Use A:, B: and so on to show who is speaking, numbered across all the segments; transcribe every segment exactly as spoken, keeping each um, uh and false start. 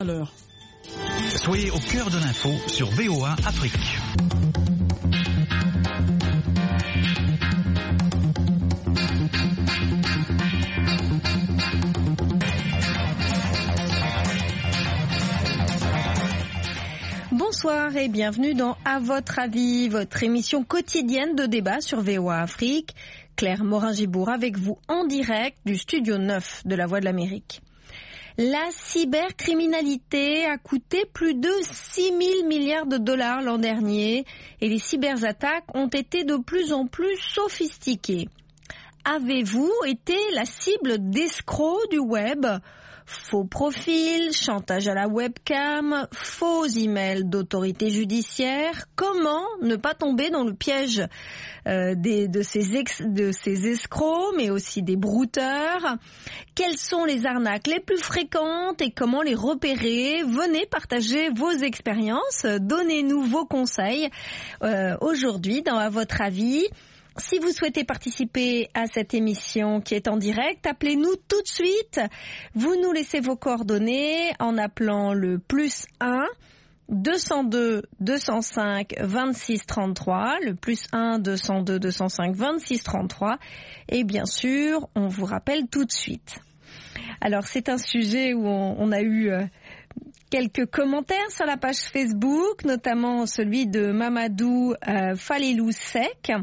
A: À l'heure.
B: Soyez au cœur de l'info sur V O A Afrique.
C: Bonsoir et bienvenue dans À votre avis, votre émission quotidienne de débat sur V O A Afrique. Claire Morin-Gibour avec vous en direct du studio neuf de la Voix de l'Amérique. La cybercriminalité a coûté plus de six mille milliards de dollars l'an dernier et les cyberattaques ont été de plus en plus sophistiquées. Avez-vous été la cible d'escrocs du web ? Faux profils, chantage à la webcam, faux emails d'autorités judiciaires. Comment ne pas tomber dans le piège euh, des, de, ces ex, de ces escrocs, mais aussi des brouteurs? Quelles sont les arnaques les plus fréquentes et comment les repérer? Venez partager vos expériences, donnez-nous vos conseils euh, aujourd'hui dans À votre avis. Si vous souhaitez participer à cette émission qui est en direct, appelez-nous tout de suite. Vous nous laissez vos coordonnées en appelant le plus un deux cent deux deux cent cinq vingt-six trente-trois, le plus un deux cent deux deux cent cinq vingt-six trente-trois. Et bien sûr, on vous rappelle tout de suite. Alors, c'est un sujet où on, on a eu euh, quelques commentaires sur la page Facebook, notamment celui de Mamadou euh, Falilou Sek.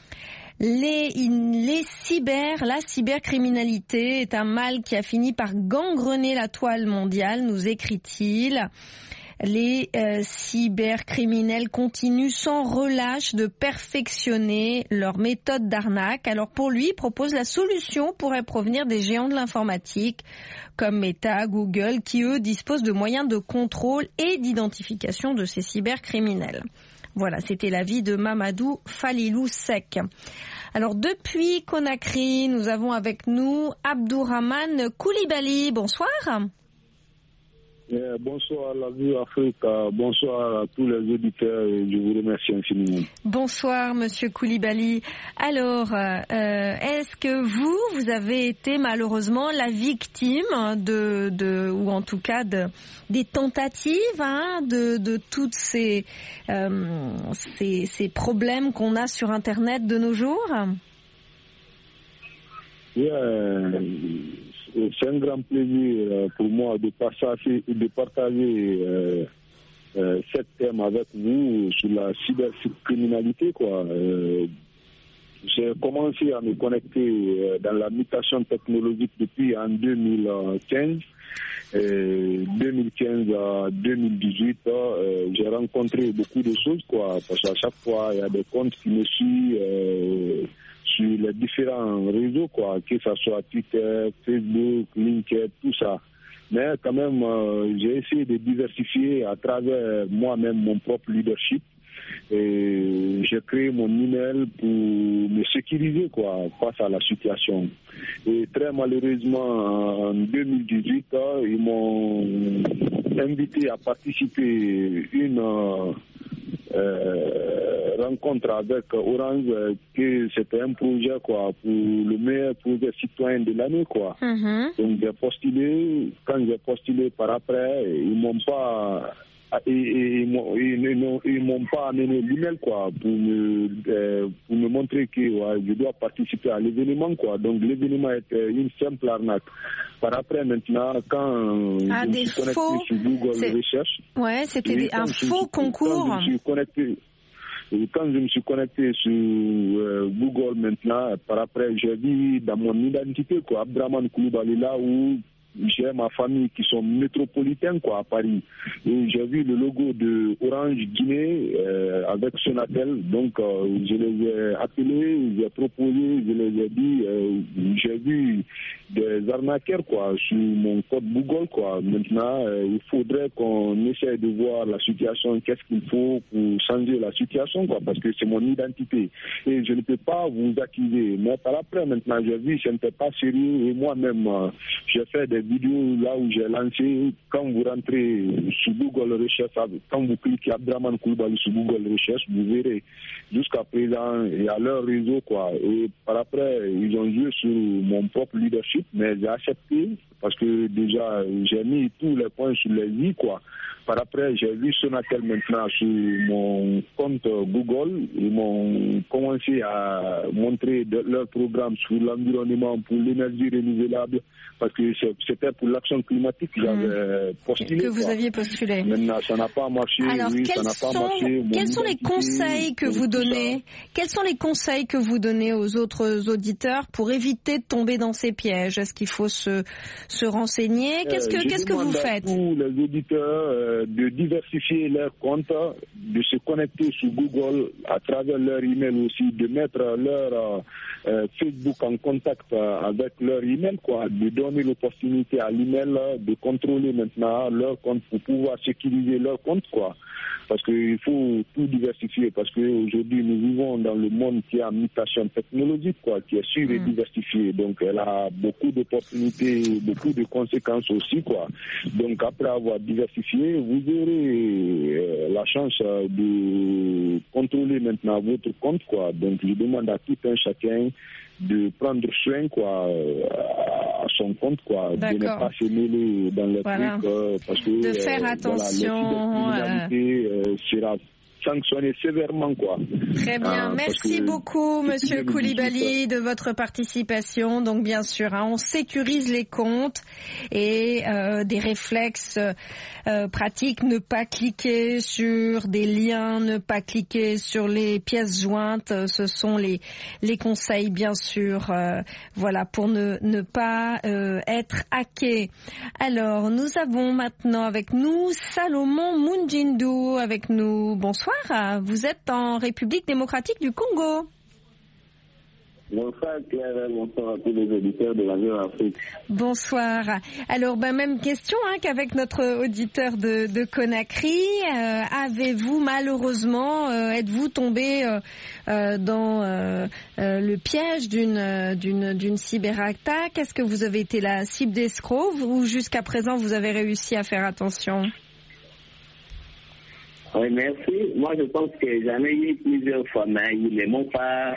C: Les, les cyber, la cybercriminalité est un mal qui a fini par gangrener la toile mondiale, nous écrit-il. Les euh, cybercriminels continuent sans relâche de perfectionner leurs méthodes d'arnaque. Alors pour lui, il propose la solution pourrait provenir des géants de l'informatique comme Meta, Google, qui eux disposent de moyens de contrôle et d'identification de ces cybercriminels. Voilà, c'était l'avis de Mamadou Falilou Sek. Alors, depuis Conakry, nous avons avec nous Abdourahmane Koulibaly. Bonsoir.
D: Euh, bonsoir à la Vue Afrique, bonsoir à tous les auditeurs et je vous remercie infiniment.
C: Bonsoir Monsieur Koulibaly. Alors, euh, est-ce que vous, vous avez été malheureusement la victime de, de ou en tout cas de, des tentatives hein, de, de toutes ces, euh, ces, ces problèmes qu'on a sur Internet de nos jours?
D: Yeah. C'est un grand plaisir pour moi de partager, de partager euh, euh, cet thème avec vous sur la cybercriminalité, quoi. Euh, j'ai commencé à me connecter dans la mutation technologique depuis en deux mille quinze. Euh, deux mille quinze à deux mille dix-huit, euh, j'ai rencontré beaucoup de choses, quoi. Parce qu'à chaque fois, il y a des comptes qui me suivent. Euh, sur les différents réseaux, quoi, que ce soit Twitter, Facebook, LinkedIn, tout ça. Mais quand même, euh, j'ai essayé de diversifier à travers moi-même mon propre leadership. Et j'ai créé mon email pour me sécuriser, quoi, face à la situation. Et très malheureusement, en deux mille dix-huit, ils m'ont invité à participer à une euh, Euh, rencontre avec Orange, euh, que c'était un projet, quoi, pour le meilleur projet citoyen de l'année, quoi. Mm-hmm. Donc j'ai postulé. Quand j'ai postulé par après, ils m'ont pas et, et, ils, m'ont, ils, ils, ils m'ont pas amené l'email, quoi, pour me euh, pour me montrer que ouais, je dois participer à l'événement, quoi. Donc l'événement était une simple arnaque. Par après, maintenant, quand
C: ah,
D: je me
C: des
D: suis connecté
C: faux...
D: sur Google
C: C'est...
D: Recherche,
C: ouais, c'était des, un faux
D: suis,
C: concours.
D: Quand je me suis connecté, quand je me suis connecté sur euh, Google maintenant, par après, j'ai vu dans mon identité, quoi, Abdourahmane Koulibaly, là où j'ai ma famille qui sont métropolitains, quoi, à Paris. Et j'ai vu le logo de Orange Guinée euh, avec Sonatel. Donc, euh, je les ai appelés, j'ai proposé, je les ai dit, euh, j'ai vu des arnaqueurs, quoi, sur mon code Google, quoi. Maintenant, euh, il faudrait qu'on essaie de voir la situation, qu'est-ce qu'il faut pour changer la situation, quoi, parce que c'est mon identité. Et je ne peux pas vous accuser. Mais par après, maintenant, j'ai vu que ce n'était pas sérieux. Et moi-même, euh, j'ai fait des vidéos là où j'ai lancé. Quand vous rentrez sur Google Recherche, quand vous cliquez Abdourahmane Koulibaly sur Google Recherche, vous verrez jusqu'à présent, il y a leur réseau, quoi. Et par après, ils ont joué sur mon propre leadership, mais j'ai accepté parce que déjà, j'ai mis tous les points sur les i, quoi. Par après, j'ai vu Sonatel maintenant sur mon compte Google. Ils m'ont commencé à montrer de, leur programme sur l'environnement pour l'énergie renouvelable, parce que c'était pour l'action climatique que j'avais mmh. postulé.
C: Que vous
D: quoi.
C: aviez postulé.
D: Maintenant, ça n'a pas marché.
C: Alors,
D: oui,
C: quels,
D: ça n'a
C: sont,
D: pas marché.
C: quels sont les conseils que vous donnez Quels sont les conseils que vous donnez aux autres auditeurs pour éviter de tomber dans ces pièges? Est-ce qu'il faut se, se renseigner? Qu'est-ce que, euh, qu'est-ce que vous faites?
D: Tous les auditeurs euh, de diversifier leurs comptes, de se connecter sur Google à travers leur email aussi, de mettre leur euh, Facebook en contact euh, avec leur email, quoi, de donner l'opportunité à l'email de contrôler maintenant leur compte pour pouvoir sécuriser leur compte, quoi. Parce qu'il faut tout diversifier, parce qu'aujourd'hui nous vivons dans le monde qui est en mutation technologique, quoi, qui est sûr et mmh. diversifié. Donc elle a beaucoup d'opportunités, beaucoup de conséquences aussi, quoi. Donc après avoir diversifié, vous aurez euh, la chance euh, de contrôler maintenant votre compte, quoi. Donc je demande à tout un chacun de prendre soin, quoi, à son compte, quoi, de ne pas se mêler dans les voilà. trucs, euh, parce que
C: de faire euh, attention,
D: voilà, la cybercriminalité euh, sera sanctionné sévèrement, quoi.
C: Très bien, euh, merci beaucoup Monsieur Koulibaly de votre participation. Donc bien sûr, hein, on sécurise les comptes et euh, des réflexes euh, pratiques, ne pas cliquer sur des liens, ne pas cliquer sur les pièces jointes, ce sont les les conseils bien sûr, euh, voilà, pour ne ne pas euh, être hacké. Alors nous avons maintenant avec nous Salomon Munjindu avec nous. Bonsoir. Vous êtes en République démocratique du Congo.
A: Bonsoir Claire, bonsoir à tous les auditeurs de la V O A Afrique.
C: Bonsoir. Alors, ben, même question hein, qu'avec notre auditeur de, de Conakry. Euh, avez-vous malheureusement, euh, êtes-vous tombé euh, euh, dans euh, euh, le piège d'une, d'une, d'une cyberattaque? Est-ce que vous avez été la cible d'escrocs ou jusqu'à présent vous avez réussi à faire attention?
A: Oui, merci. Moi, je pense que j'en ai eu plusieurs fois, mais ils ne m'ont pas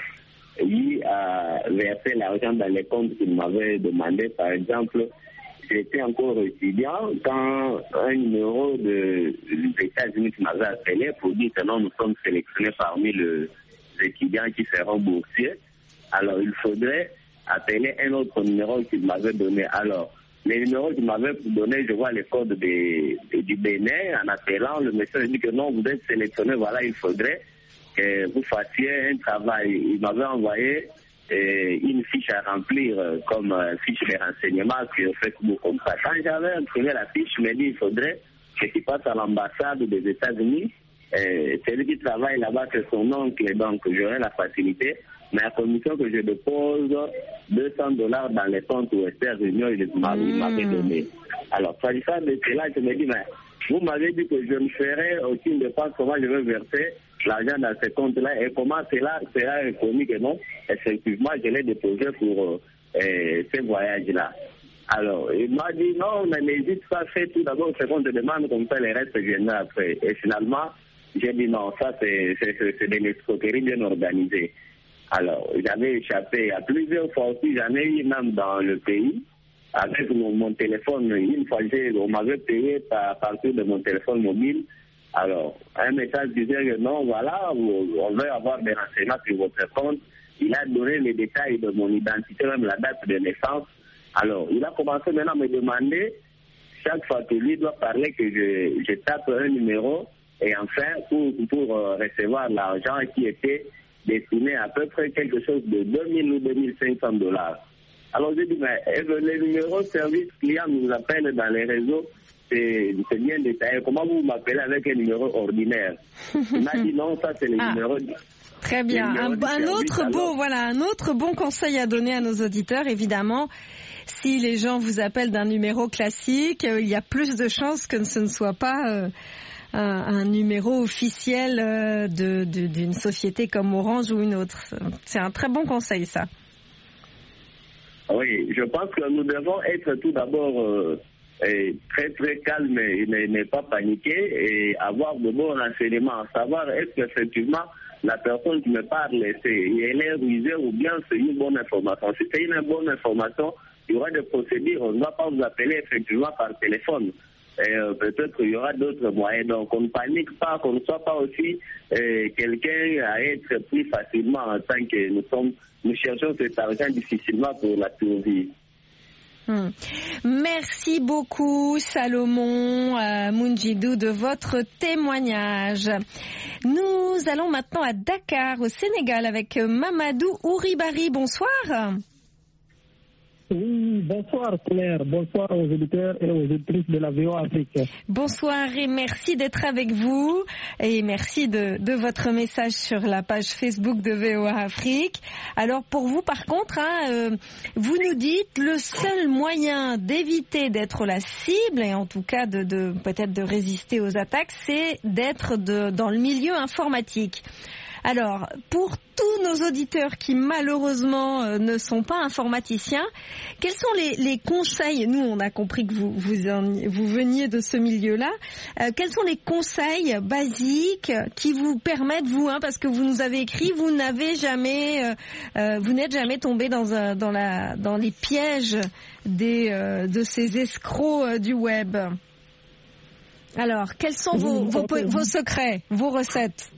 A: eu à verser l'argent dans les comptes qu'ils m'avaient demandé. Par exemple, j'étais encore étudiant quand un numéro de, des États-Unis m'avait appelé pour dire que non, nous sommes sélectionnés parmi les étudiants qui seront boursiers. Alors, il faudrait appeler un autre numéro qu'il m'avait donné. Alors, les numéros qu'il m'avait donné, je vois les codes des, des, du Bénin. En appelant, le monsieur dit que non, vous êtes sélectionné, voilà, il faudrait que vous fassiez un travail. Il m'avait envoyé euh, une fiche à remplir euh, comme euh, fiche de renseignement sur Facebook comme ça. Quand j'avais imprimé la fiche, je me dit il faudrait que tu passes à l'ambassade des États-Unis. Euh, celui qui travaille là-bas, c'est son oncle, donc j'aurai la facilité. Mais à condition que je dépose deux cents dollars dans les comptes Western Union, il m'avait donné. Alors, s'agissant de cela, je me dis, mais vous m'avez dit que je ne ferai aucune dépense, comment je vais verser l'argent dans ces comptes-là et comment cela sera reconnu que non, effectivement, je l'ai déposé pour euh, ces voyages-là. Alors, il m'a dit, non, mais n'hésite pas, fais tout d'abord ce qu'on te demande, comme ça les restes viendront après. Et finalement, j'ai dit non, ça c'est, c'est, c'est de l'escroquerie bien organisée. Alors, j'avais échappé à plusieurs fois aussi, j'en ai eu même dans le pays, avec mon, mon téléphone. Une fois, j'ai, on m'avait payé à partir de mon téléphone mobile. Alors, un message disait que non, voilà, on veut avoir des renseignements sur votre compte. Il a donné les détails de mon identité, même la date de naissance. Alors, il a commencé maintenant à me demander, chaque fois que lui doit parler, que je, je tape un numéro, et enfin, pour, pour euh, recevoir l'argent qui était destiné à peu près quelque chose de deux mille ou deux mille cinq cents dollars. Alors j'ai dit, mais les numéros service client nous appellent dans les réseaux, c'est, c'est bien détaillé. Comment vous m'appelez avec un numéro ordinaire? Il m'a dit non, ça c'est les ah, numéros.
C: Très bien. Un, un autre alors. beau, voilà, un autre bon conseil à donner à nos auditeurs, évidemment. Si les gens vous appellent d'un numéro classique, euh, il y a plus de chances que ce ne soit pas euh, un, un numéro officiel euh, de, de, d'une société comme Orange ou une autre. C'est un très bon conseil, ça.
A: Oui, je pense que nous devons être tout d'abord euh, très très calmes et ne, ne pas paniquer et avoir de bons renseignements, savoir est-ce qu'effectivement la personne qui me parle, c'est, elle est rusée ou bien c'est une bonne information. Si c'est une bonne information, il y aura des procédures. On ne va pas vous appeler effectivement par téléphone. Et euh, peut-être il y aura d'autres moyens. Donc on ne panique pas, qu'on ne soit pas aussi euh, quelqu'un à être pris facilement en tant que nous sommes, nous cherchons cet argent difficilement pour la survie.
C: Hmm. Merci beaucoup Salomon euh, Mounjidou de votre témoignage. Nous allons maintenant à Dakar au Sénégal avec Mamadou Ouribari. Bonsoir.
E: Oui, bonsoir Claire, bonsoir aux auditeurs et aux auditrices de la V O A Afrique.
C: Bonsoir et merci d'être avec vous et merci de, de votre message sur la page Facebook de V O A Afrique. Alors pour vous par contre, hein, euh, vous nous dites le seul moyen d'éviter d'être la cible et en tout cas de, de peut-être de résister aux attaques, c'est d'être de, dans le milieu informatique. Alors, pour tous nos auditeurs qui malheureusement euh, ne sont pas informaticiens, quels sont les, les conseils? Nous, on a compris que vous vous, en, vous veniez de ce milieu-là. Euh, quels sont les conseils basiques qui vous permettent, vous, hein, parce que vous nous avez écrit, vous n'avez jamais, euh, euh, vous n'êtes jamais tombé dans, un, dans, la, dans les pièges des, euh, de ces escrocs euh, du web. Alors, quels sont vos, vos, vos secrets, vos recettes?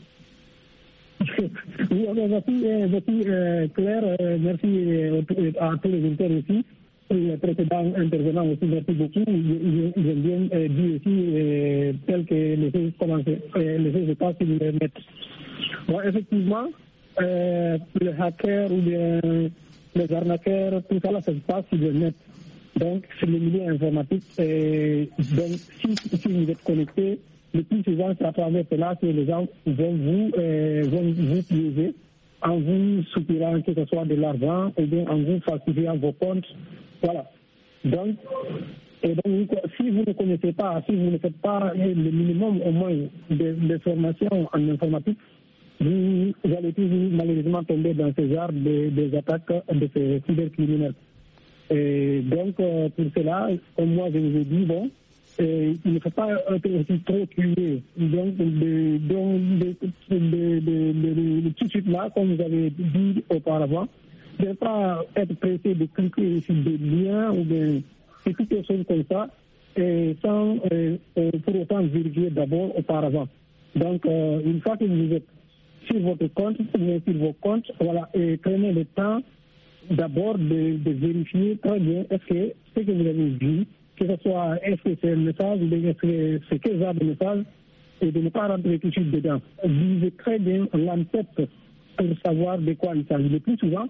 E: Oui, merci, merci euh, Claire, euh, merci euh, à tous les auditeurs aussi, et les précédents intervenants aussi, merci beaucoup. J'aime bien euh, dire aussi, euh, tel que les choses commencent, euh, les choses se passent sur le net. Bon, effectivement, euh, les hackers ou bien les arnaqueurs, tout ça là, ça se passe sur le net. Donc, c'est le milieu informatique. Et donc, si, si vous êtes connecté, le plus souvent, c'est à travers cela que les gens vont vous, euh, vont vous piéger en vous soupirant que ce soit de l'argent ou bien en vous falsifiant vos comptes. Voilà. Donc, et donc, si vous ne connaissez pas, si vous ne faites pas le minimum au moins de, de formation en informatique, vous, vous allez toujours malheureusement tomber dans ce genre de, des attaques de ces cybercriminels. Et donc, pour cela, comme moi je vous ai dit, bon, et il ne faut pas être aussi trop curieux. Donc, de, de, de, de, de, de, de, tout de suite là, comme vous avez dit auparavant, de ne pas être pressé de cliquer sur des liens ou de quelque chose comme ça, et sans euh, pour autant vérifier d'abord auparavant. Donc, euh, une fois que vous êtes sur votre compte, sur vos comptes, voilà, et prenez le temps d'abord de, de vérifier très bien est-ce que ce que vous avez vu, que ce soit est-ce que c'est un message ou est-ce que c'est quel genre de message, et de ne pas rentrer tout de suite dedans. Lisez très bien l'entête pour savoir de quoi il s'agit. Le plus souvent,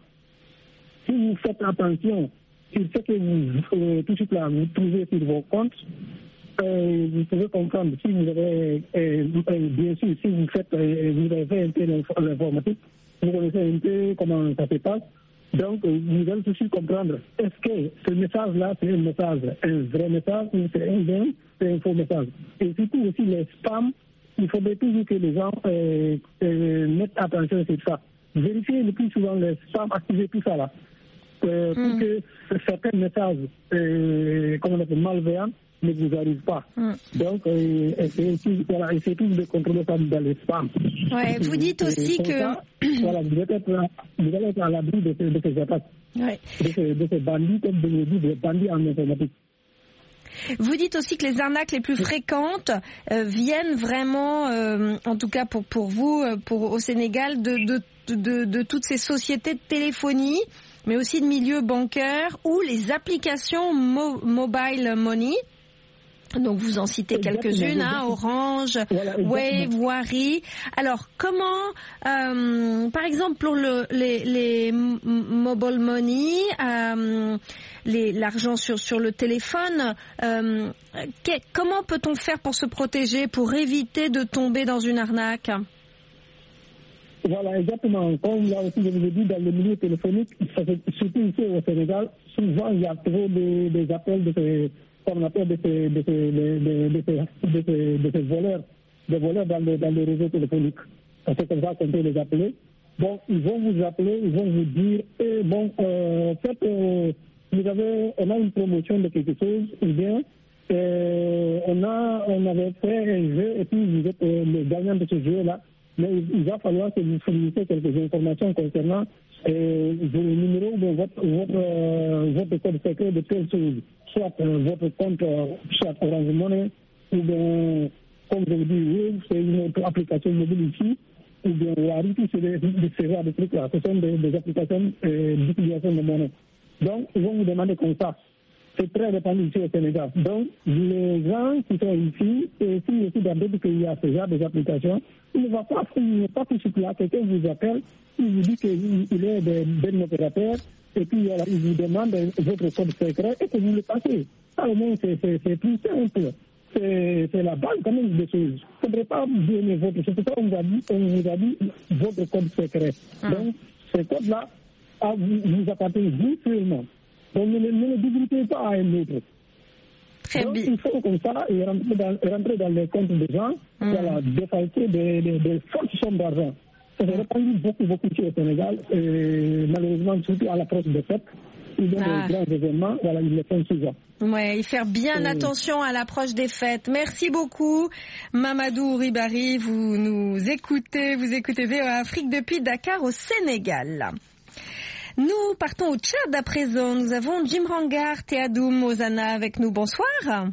E: si vous faites attention sur ce que vous, euh, tout de suite là, vous trouvez sur vos comptes, euh, vous pouvez comprendre si vous avez, euh, euh, bien sûr, si vous faites, euh, vous avez fait un peu l'informatique, vous connaissez un peu comment ça se passe. Donc, vous allez tout de suite comprendre, est-ce que ce message-là, c'est un message, un vrai message, ou c'est un bien, c'est un faux message. Et surtout aussi les spams, il faudrait toujours que les gens euh, euh, mettent attention sur ça. Vérifiez le plus souvent les spams, activez tout ça là, euh, pour mm. que certains messages, euh, comme on appelle malveillants, ne vous arrivent pas. Mm. Donc, euh, essayez, voilà, essayez tous de contrôler ça dans les spams.
C: Ouais, vous dites aussi que...
E: Ça, voilà, vous, êtes, vous allez être à l'abri de, de ces attaques, ouais. de, ces, de ces bandits, comme je l'ai dit, des bandits en informatique.
C: Vous dites aussi que les arnaques les plus fréquentes euh, viennent vraiment, euh, en tout cas pour, pour vous, pour, au Sénégal, de, de, de, de toutes ces sociétés de téléphonie, mais aussi de milieu bancaire ou les applications mo- mobile money. Donc vous en citez quelques-unes, hein, Orange, voilà, Wave, Wari. Alors comment, euh, par exemple pour le, les, les mobile money, euh, les, l'argent sur, sur le téléphone, euh, que, comment peut-on faire pour se protéger, pour éviter de tomber dans une arnaque?
E: Voilà, exactement. Comme là aussi je vous ai dit, dans le milieu téléphonique, surtout ici au Sénégal, souvent il y a trop de, des appels de ces... qu'on appelle de ces, de ces, de, de, de ces, de ces, de ces voleurs, des voleurs dans le, dans le réseau téléphonique. C'est comme ça qu'on peut les appeler. Bon, ils vont vous appeler, ils vont vous dire, eh, bon, euh, faites, euh, vous avez, on a une promotion de quelque chose, ou bien, euh, on a, on avait fait un jeu, et puis vous êtes euh, le gagnant de ce jeu-là, mais il va falloir que vous fournissez quelques informations concernant euh, vos numéros ou votre, votre, euh, votre code secret de telle chose, soit euh, votre compte, euh, soit Orange Money, ou bien, comme je vous dis, c'est une autre application mobile ici, ou bien Wari, c'est des, des, ces genres de trucs-là. Ce sont des, des applications euh, d'utilisation de monnaie. Donc, ils vont vous demander qu'on fasse. C'est très répandu ici au Sénégal. Donc, les gens qui sont ici, et ici aussi dans d'autres pays, il y a ce genre d'applications, il ne va pas, il n'est pas tout de là, quelqu'un vous appelle, il vous dit qu'il est d'un opérateur, et puis alors, il vous demande votre code secret et que vous le passez. Ça, au moins, c'est, c'est, c'est plus simple. C'est, c'est la base quand même des choses. Il ne faudrait pas donner votre... C'est pour ça qu'on vous a dit, on vous a dit votre code secret. Hum. Donc, ce code-là, vous, vous appartient vous seulement. Donc, ne, ne le divulguez pas à un autre.
C: Très
E: Donc,
C: bien.
E: il faut comme ça et rentrer dans, rentrer dans les comptes des gens, mmh. voilà, défalquer des, des, des fortes sommes d'argent. Ça s'est répandu beaucoup, beaucoup ici au Sénégal, et malheureusement, surtout à l'approche des fêtes. Ils ont ah. des grands événements, voilà, ils le font souvent.
C: Ouais, et faire bien euh... attention à l'approche des fêtes. Merci beaucoup, Mamadou Ribari. Vous nous écoutez, vous écoutez V O A Afrique depuis Dakar au Sénégal. Nous partons au Tchad à présent. Nous avons Jim Rangar Théadoum Mozana avec nous. Bonsoir.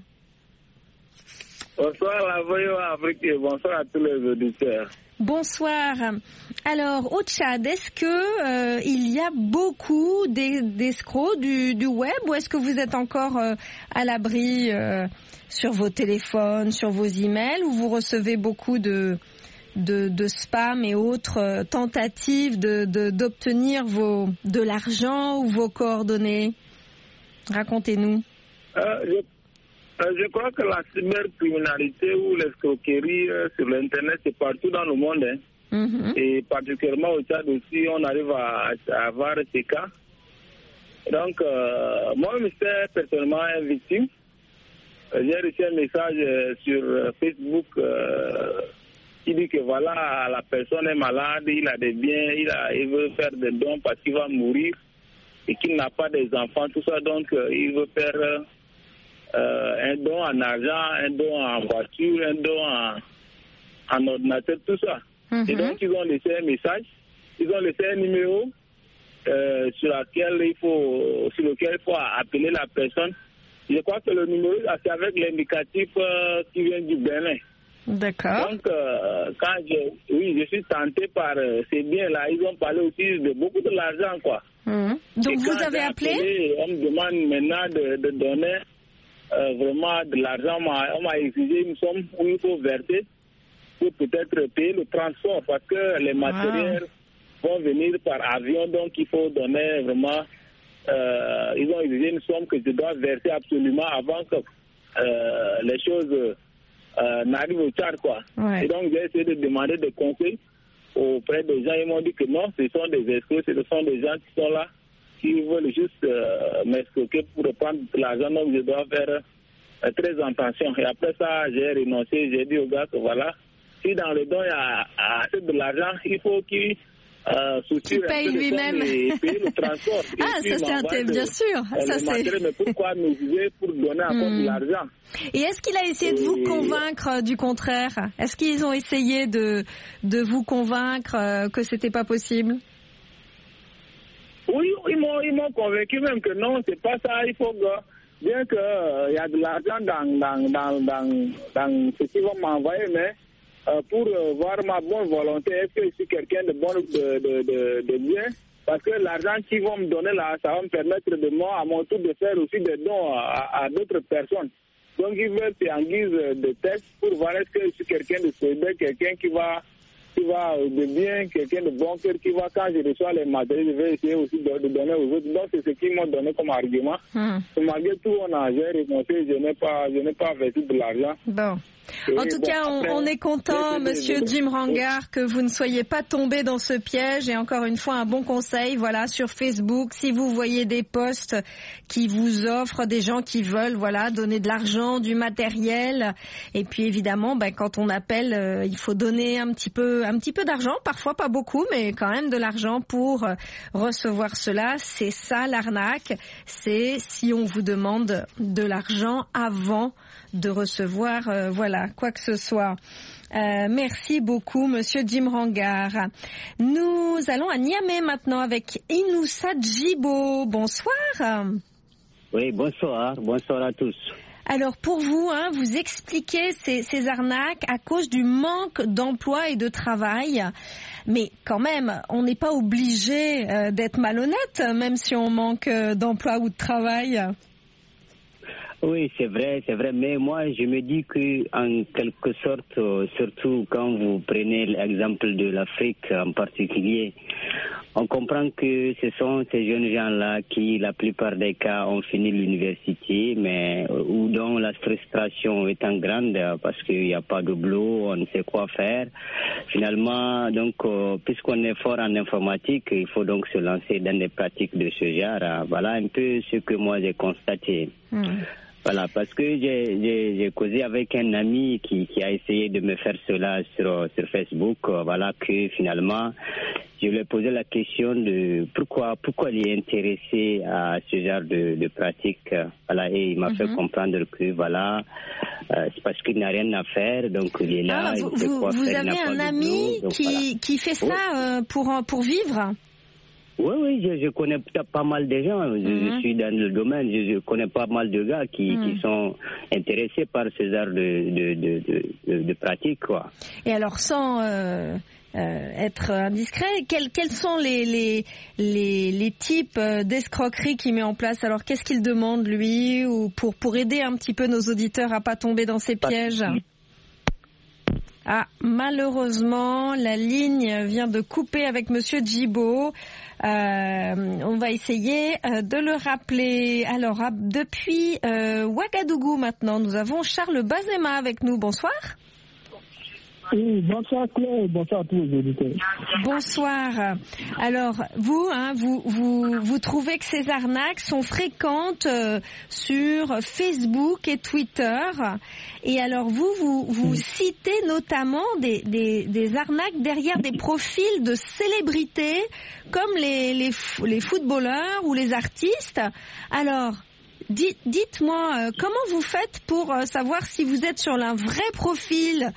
F: Bonsoir la V O A Afrique et bonsoir à tous les auditeurs.
C: Bonsoir. Alors, au Tchad, est-ce que euh, il y a beaucoup d'escrocs du, du web ou est-ce que vous êtes encore euh, à l'abri euh, sur vos téléphones, sur vos emails, ou vous recevez beaucoup de, de, de spam et autres euh, tentatives de, de, d'obtenir vos, de l'argent ou vos coordonnées? Racontez-nous.
F: Euh, je... Je crois que la cybercriminalité ou l'escroquerie euh, sur l'Internet, c'est partout dans le monde. Hein. Mm-hmm. Et particulièrement au Tchad aussi, on arrive à, à avoir ces cas. Donc, euh, moi, je suis personnellement un victime. J'ai reçu un message euh, sur Facebook euh, qui dit que voilà, la personne est malade, il a des biens, il, a, il veut faire des dons parce qu'il va mourir et qu'il n'a pas des enfants, tout ça. Donc, euh, il veut faire... Euh, Euh, un don en argent, un don en voiture, un don en, en ordinateur, tout ça. Mm-hmm. Et donc, ils ont laissé un message, ils ont laissé un numéro euh, sur, laquelle il faut, sur lequel il faut appeler la personne. Je crois que le numéro, c'est avec l'indicatif euh, qui vient du Bénin.
C: D'accord.
F: Donc, euh, quand je, oui, je suis tenté par euh, ces biens-là, ils ont parlé aussi de beaucoup de l'argent, quoi.
C: Mmh. Donc,
F: et
C: vous avez appelé,
F: appelé, on me demande maintenant de, de donner Euh, vraiment de l'argent. On m'a exigé une somme où il faut verser pour peut-être payer le transport parce que les matériels ah. vont venir par avion, donc il faut donner vraiment euh, ils ont exigé une somme que je dois verser absolument avant que euh, les choses euh, n'arrivent au Tchad, quoi. Ouais. Et donc j'ai essayé de demander des conseils auprès des gens. Ils m'ont dit que non, ce sont des escrocs, ce sont des gens qui sont là qui veulent juste euh, m'escroquer pour prendre de l'argent, donc je dois faire euh, très attention. Et après ça, j'ai renoncé, j'ai dit au gars que voilà, si dans le don il y a assez de l'argent, il faut qu'il euh,
C: soutient paye lui-même
F: et payer le transport.
C: Ah, ça c'est intéressant, bien sûr.
F: Euh,
C: ça, c'est...
F: Mais pourquoi nous user pour donner encore mm. de l'argent?
C: Et est-ce qu'il a essayé de vous convaincre du contraire? Est-ce qu'ils ont essayé de, de vous convaincre euh, que c'était pas possible?
F: Oui, ils m'ont, ils m'ont convaincu même que non, c'est pas ça. Il faut que, bien qu'il euh, y a de l'argent dans, dans, dans, dans, dans ce qu'ils vont m'envoyer, mais euh, pour euh, voir ma bonne volonté, est-ce que je suis quelqu'un de bon, de, de, de, de bien? Parce que l'argent qu'ils vont me donner là, ça va me permettre de moi, à mon tour, de faire aussi des dons à, à d'autres personnes. Donc, ils veulent, c'est en guise de test pour voir est-ce que je suis quelqu'un de solidaire, quelqu'un qui va... qui va de bien, quelqu'un de bon cœur, qui va, quand je reçois les matériels, je vais essayer aussi de, de donner aux autres. Donc, c'est ce qu'ils m'ont donné comme argument. Mmh. Malgré tout, on a géré, je n'ai pas, je n'ai pas investi de l'argent.
C: Bon. En tout bon, cas, on, après, on est content, Monsieur Jim Rangar, que vous ne soyez pas tombé dans ce piège. Et encore une fois, un bon conseil, voilà, sur Facebook, si vous voyez des posts qui vous offrent des gens qui veulent, voilà, donner de l'argent, du matériel. Et puis, évidemment, ben, quand on appelle, euh, il faut donner un petit peu un petit peu d'argent, parfois pas beaucoup, mais quand même de l'argent pour recevoir cela. C'est ça l'arnaque. C'est si on vous demande de l'argent avant de recevoir, euh, voilà, quoi que ce soit. Euh, merci beaucoup, Monsieur Jim Rangar. Nous allons à Niamey maintenant avec Inoussa Djibo. Bonsoir.
G: Oui, bonsoir. Bonsoir à tous.
C: Alors pour vous, hein, vous expliquez ces, ces arnaques à cause du manque d'emploi et de travail. Mais quand même, on n'est pas obligé euh, d'être malhonnête, même si on manque euh, d'emploi ou de travail.
G: Oui, c'est vrai, c'est vrai. Mais moi, je me dis que, en quelque sorte, euh, surtout quand vous prenez l'exemple de l'Afrique en particulier, on comprend que ce sont ces jeunes gens-là qui, la plupart des cas, ont fini l'université, mais euh, où dont la frustration étant grande parce qu'il n'y a pas de boulot, on ne sait quoi faire. Finalement, donc, euh, puisqu'on est fort en informatique, il faut donc se lancer dans des pratiques de ce genre. Voilà un peu ce que moi j'ai constaté. Mmh. Voilà, parce que j'ai, j'ai, j'ai causé avec un ami qui, qui a essayé de me faire cela sur, sur Facebook. Voilà que finalement, je lui ai posé la question de pourquoi, pourquoi il est intéressé à ce genre de, de pratique. Voilà, et il m'a mm-hmm. fait comprendre que voilà, euh, c'est parce qu'il n'a rien à faire, donc il est là.
C: Ah,
G: il
C: vous
G: sait quoi
C: vous
G: faire,
C: avez un ami
G: boulot,
C: qui,
G: voilà.
C: qui fait ça
G: oui.
C: euh, pour, pour vivre?
G: Oui, oui, je, je connais pas mal de gens. Je, mm-hmm. je suis dans le domaine. Je, je connais pas mal de gars qui, mm. qui sont intéressés par ce genre de, de, de, de, de pratiques, quoi.
C: Et alors, sans euh, euh, être indiscret, quels, quels sont les, les, les, les types d'escroqueries qu'il met en place? Alors, qu'est-ce qu'il demande, lui, ou pour, pour aider un petit peu nos auditeurs à pas tomber dans ces pièges? Ah, malheureusement, la ligne vient de couper avec Monsieur Djibo. Euh, on va essayer euh, de le rappeler. Alors, à, depuis euh, Ouagadougou maintenant, nous avons Charles Bazema avec nous. Bonsoir.
E: Oui, bonsoir Claire, bonsoir à tous les auditeurs.
C: Bonsoir. Alors, vous, hein, vous, vous, vous trouvez que ces arnaques sont fréquentes euh, sur Facebook et Twitter. Et alors, vous, vous, vous oui. citez notamment des, des, des arnaques derrière des profils de célébrités comme les, les, les footballeurs ou les artistes. Alors, dites, dites-moi, euh, comment vous faites pour euh, savoir si vous êtes sur un vrai profil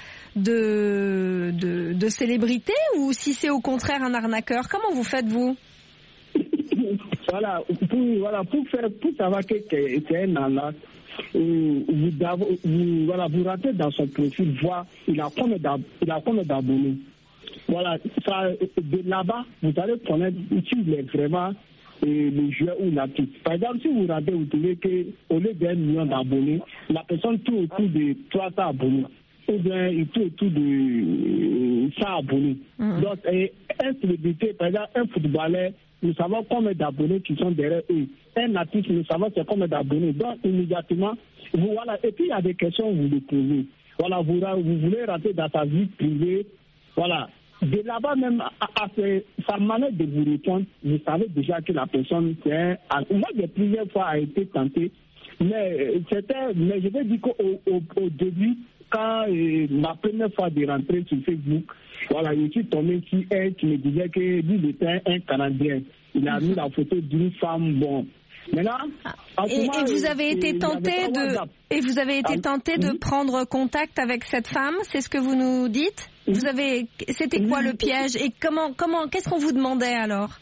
C: de, de, de célébrité ou si c'est au contraire un arnaqueur? Comment vous faites, vous?
E: Voilà, pour, voilà, pour, faire, pour savoir que c'est un arnaque, vous, vous, voilà, vous rentrez dans son profil, voir il a combien d'abonnés. Voilà, ça, de là-bas, vous allez connaître s'il est vraiment et le joueur ou l'artiste. Par exemple, si vous rentrez, vous trouvez qu'au lieu d'un million d'abonnés, la personne tourne autour de trois cents abonnés. Ou bien il tourne autour de cent abonnés. Mm-hmm. Donc, et, un célébrité, par exemple, un footballeur, nous savons combien d'abonnés qui sont derrière eux. Un artiste, nous savons c'est combien d'abonnés. Donc, immédiatement, vous, voilà. Et puis, il y a des questions que vous vous posez. Voilà, vous, vous voulez rentrer dans sa vie privée. Voilà. De là-bas même, à, à ses, sa manière de vous répondre, vous savez déjà que la personne, c'est un... Moi, j'ai plusieurs fois a été tenté, mais, c'était, mais je vais dire qu'au au, au début, quand euh, ma première fois de rentrer sur Facebook, voilà, je suis tombé sur elle qui me disait que lui était un, un Canadien. Il a mis la photo d'une femme, bon... Maintenant,
C: et, et vous avez été tenté de et vous avez été tenté de prendre contact avec cette femme, c'est ce que vous nous dites? Vous avez, c'était quoi le piège et comment comment qu'est-ce qu'on vous demandait alors?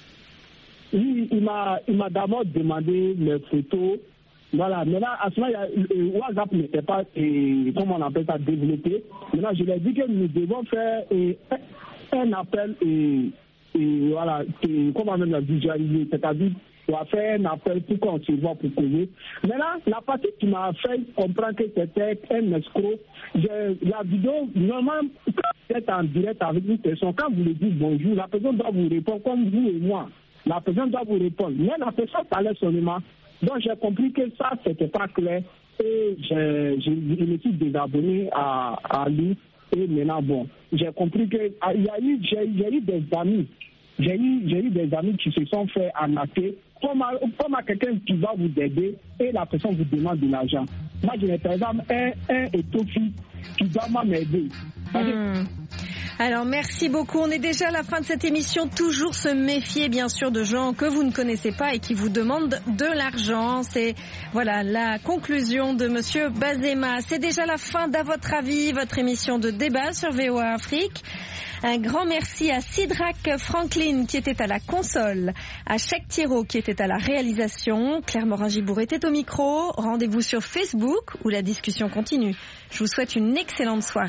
E: Oui, il m'a il m'a d'abord demandé mes photos. Voilà, maintenant à ce moment-là, WhatsApp n'était pas et, comment on appelle ça développé. Maintenant, je lui ai dit que nous devons faire et, un appel et, et voilà, et, comment même la visualiser, c'est-à-dire on va faire un appel pour qu'on se voit pour causer. Maintenant, la partie qui m'a fait comprendre que c'était un escroc, la vidéo, normalement, quand vous êtes en direct avec une personne, quand vous lui dites bonjour, la personne doit vous répondre comme vous et moi. La personne doit vous répondre. Mais la personne parlait seulement. Donc, j'ai compris que ça, c'était pas clair. Et je, je, je me suis désabonné à, à lui. Et maintenant, bon, j'ai compris qu'il y a eu, j'ai, j'ai eu des amis. J'ai eu, j'ai eu des amis qui se sont fait arnaquer. Comme à, comme à quelqu'un qui va vous aider et la personne vous demande de l'argent. Moi, j'ai par exemple un, un étoffi qui doit m'aider.
C: Mmh. Alors merci beaucoup, on est déjà à la fin de cette émission. Toujours se méfier bien sûr de gens que vous ne connaissez pas et qui vous demandent de l'argent. C'est voilà la conclusion de Monsieur Bazema. C'est déjà la fin d'À votre avis, votre émission de débat sur V O A Afrique. Un grand merci à Sidrak Franklin qui était à la console, à Cheikh Thiro qui était à la réalisation, Claire Morin-Gibour était au micro. Rendez-vous sur Facebook où la discussion continue. Je vous souhaite une excellente soirée.